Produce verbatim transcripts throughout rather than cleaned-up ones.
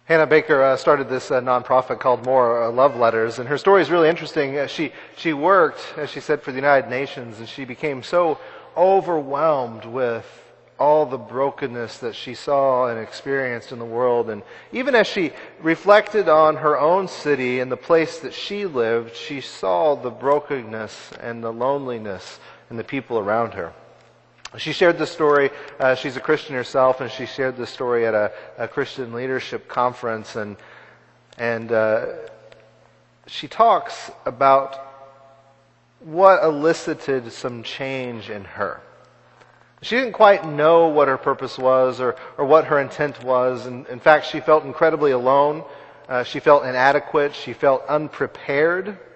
Hannah Baker uh, started this uh, nonprofit called More uh, Love Letters, and her story is really interesting. Uh, she she worked, as she said, for the United Nations, and she became so overwhelmed with all the brokenness that she saw and experienced in the world. And even as she reflected on her own city and the place that she lived, she saw the brokenness and the loneliness in the people around her. She shared this story. Uh, she's a Christian herself, and she shared this story at a, a Christian leadership conference. And and uh, she talks about what elicited some change in her. She didn't quite know what her purpose was or, or what her intent was. And in fact, she felt incredibly alone. Uh, she felt inadequate. She felt unprepared. And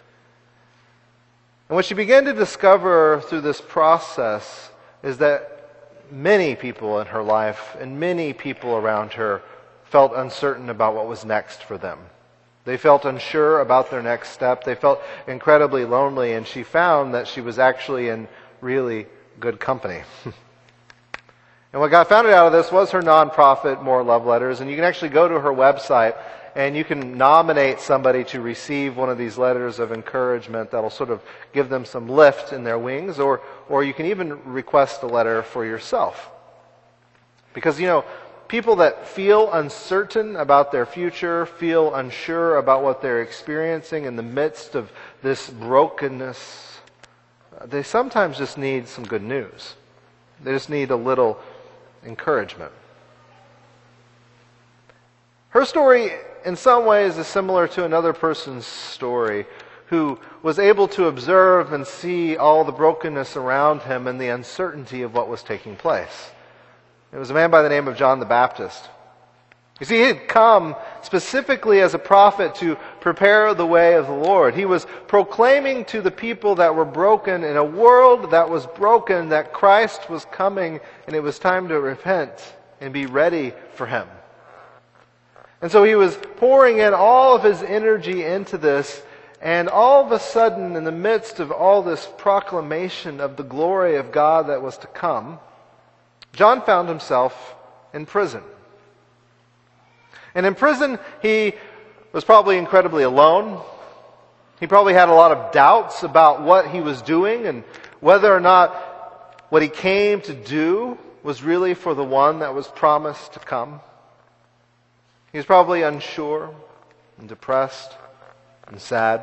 what she began to discover through this process is that many people in her life and many people around her felt uncertain about what was next for them. They felt unsure about their next step. They felt incredibly lonely, and she found that she was actually in really good company. And what got founded out of this was her nonprofit, More Love Letters, and you can actually go to her website and you can nominate somebody to receive one of these letters of encouragement that'll sort of give them some lift in their wings, or or you can even request a letter for yourself. Because, you know, people that feel uncertain about their future, feel unsure about what they're experiencing in the midst of this brokenness, they sometimes just need some good news. They just need a little encouragement. Her story, in some ways, is similar to another person's story who was able to observe and see all the brokenness around him and the uncertainty of what was taking place. It was a man by the name of John the Baptist. You see, he had come specifically as a prophet to prepare the way of the Lord. He was proclaiming to the people that were broken in a world that was broken that Christ was coming and it was time to repent and be ready for Him. And so he was pouring in all of his energy into this, and all of a sudden, in the midst of all this proclamation of the glory of God that was to come, John found himself in prison. And in prison, he was probably incredibly alone. He probably had a lot of doubts about what he was doing and whether or not what he came to do was really for the one that was promised to come. He was probably unsure and depressed and sad.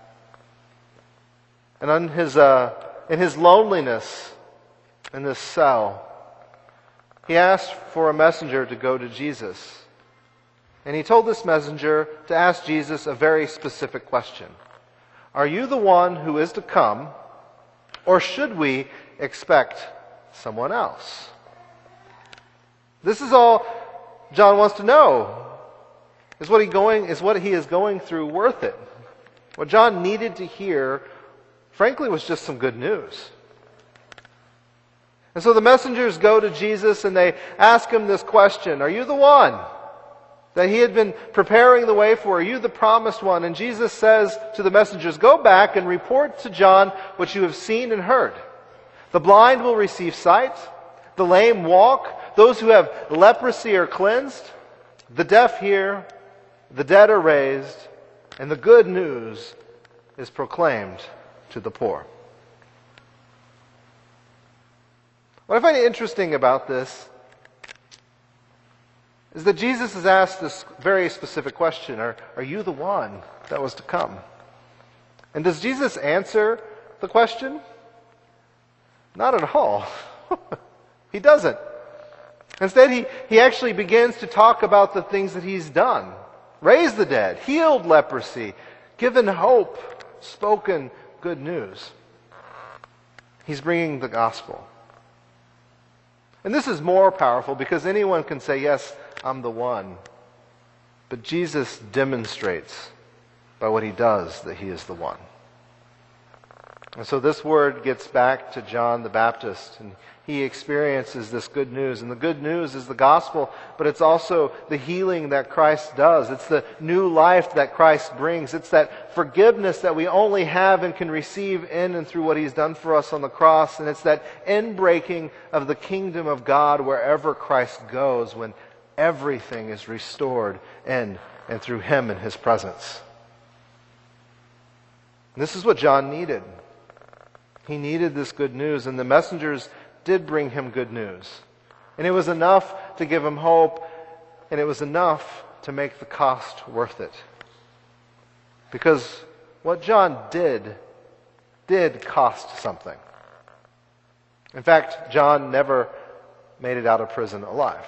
And in his, uh, in his loneliness in this cell, he asked for a messenger to go to Jesus. And he told this messenger to ask Jesus a very specific question. Are you the one who is to come, or should we expect someone else? This is all John wants to know. Is what he going is what he is going through worth it? What John needed to hear, frankly, was just some good news. And so the messengers go to Jesus and they ask him this question: are you the one that he had been preparing the way for? Are you the promised one? And Jesus says to the messengers, go back and report to John what you have seen and heard. The blind will receive sight, the lame walk, those who have leprosy are cleansed, the deaf hear, the dead are raised, and the good news is proclaimed to the poor. What I find interesting about this is that Jesus has asked this very specific question: Are, are you the one that was to come? And does Jesus answer the question? Not at all. He doesn't. Instead, he, he actually begins to talk about the things that he's done. Raised the dead, healed leprosy, given hope, spoken good news. He's bringing the gospel. And this is more powerful because anyone can say, yes, I'm the one. But Jesus demonstrates by what he does that he is the one. And so this word gets back to John the Baptist, and he experiences this good news. And the good news is the gospel, but it's also the healing that Christ does. It's the new life that Christ brings. It's that forgiveness that we only have and can receive in and through what he's done for us on the cross. And it's that inbreaking of the kingdom of God wherever Christ goes, when everything is restored in and through him and his presence. And this is what John needed. He needed this good news, and the messengers did bring him good news. And it was enough to give him hope, and it was enough to make the cost worth it. Because what John did, did cost something. In fact, John never made it out of prison alive.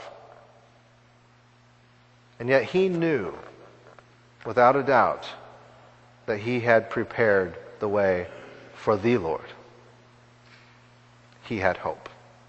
And yet he knew, without a doubt, that he had prepared the way for the Lord. He had hope.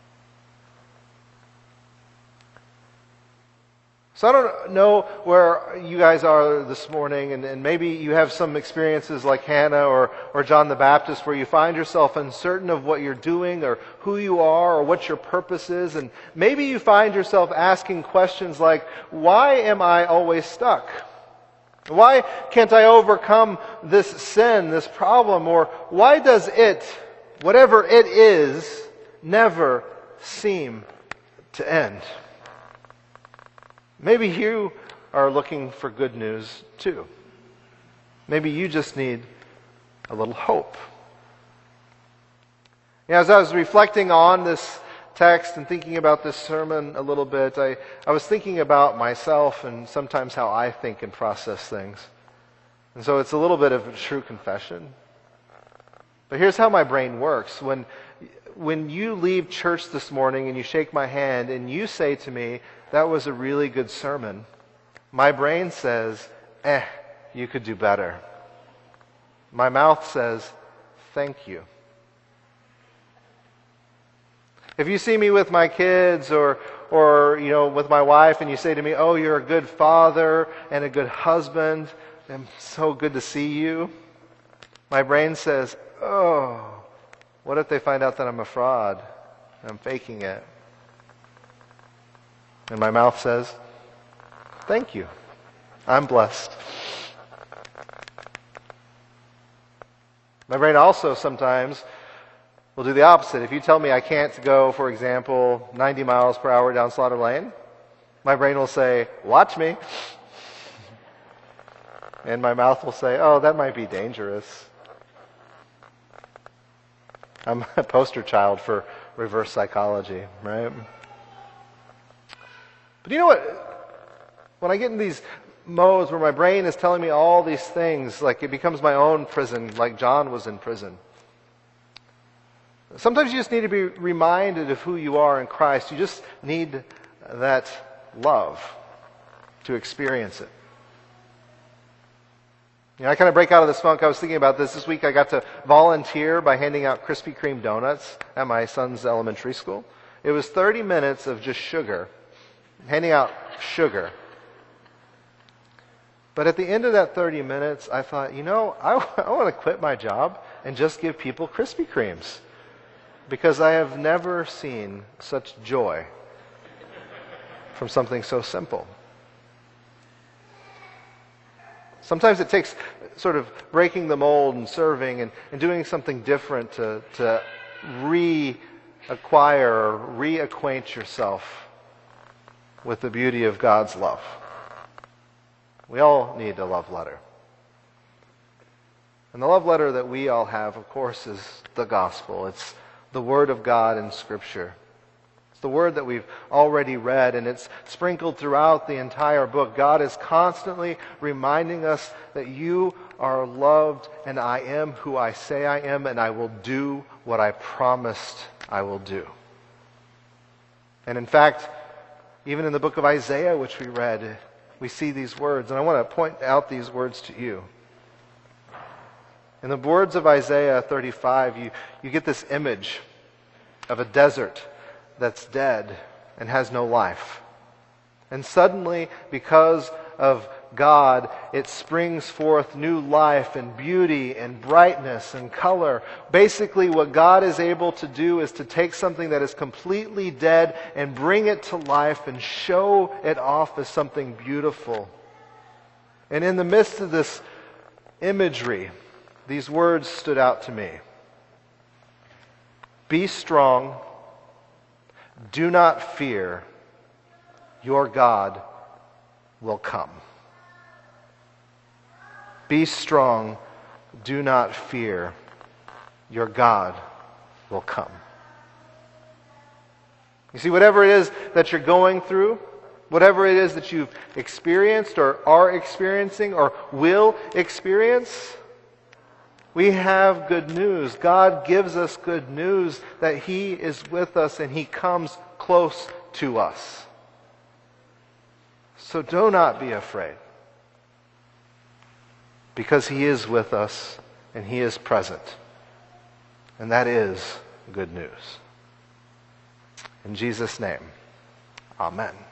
So I don't know where you guys are this morning, and, and maybe you have some experiences like Hannah or, or John the Baptist where you find yourself uncertain of what you're doing or who you are or what your purpose is. And maybe you find yourself asking questions like, why am I always stuck? Why can't I overcome this sin, this problem? Or why does it, whatever it is, never seem to end? Maybe you are looking for good news too. Maybe you just need a little hope. You know, as I was reflecting on this text and thinking about this sermon a little bit, I, I was thinking about myself and sometimes how I think and process things. And so it's a little bit of a true confession. But here's how my brain works. When, when you leave church this morning and you shake my hand and you say to me, that was a really good sermon, my brain says, eh, you could do better. My mouth says, thank you. If you see me with my kids or, or you know, with my wife and you say to me, oh, you're a good father and a good husband, I'm so good to see you, my brain says, oh, what if they find out that I'm a fraud? I'm faking it. And my mouth says, thank you. I'm blessed. My brain also sometimes will do the opposite. If you tell me I can't go, for example, ninety miles per hour down Slaughter Lane, my brain will say, watch me. And my mouth will say, oh, that might be dangerous. I'm a poster child for reverse psychology, right? But you know what? When I get in these modes where my brain is telling me all these things, like it becomes my own prison, like John was in prison. Sometimes you just need to be reminded of who you are in Christ. You just need that love to experience it. You know, I kind of break out of this funk. I was thinking about this. This week I got to volunteer by handing out Krispy Kreme donuts at my son's elementary school. It was thirty minutes of just sugar. Handing out sugar. But at the end of that thirty minutes, I thought, you know, I, I want to quit my job and just give people Krispy Kremes. Because I have never seen such joy from something so simple. Sometimes it takes sort of breaking the mold and serving and, and doing something different to, to reacquire or reacquaint yourself with the beauty of God's love. We all need a love letter. And the love letter that we all have, of course, is the gospel. It's the Word of God in Scripture. It's the Word that we've already read, and it's sprinkled throughout the entire book. God is constantly reminding us that you are loved, and I am who I say I am, and I will do what I promised I will do. And in fact, even in the book of Isaiah, which we read, we see these words. And I want to point out these words to you. In the words of Isaiah thirty-five, you, you get this image of a desert that's dead and has no life. And suddenly, because of God, it springs forth new life and beauty and brightness and color. Basically, what God is able to do is to take something that is completely dead and bring it to life and show it off as something beautiful. And in the midst of this imagery, these words stood out to me. Be strong, do not fear, your God will come. Be strong, do not fear, your God will come. You see, whatever it is that you're going through, whatever it is that you've experienced or are experiencing or will experience, we have good news. God gives us good news that He is with us and He comes close to us. So do not be afraid, because He is with us and He is present. And that is good news. In Jesus' name, amen.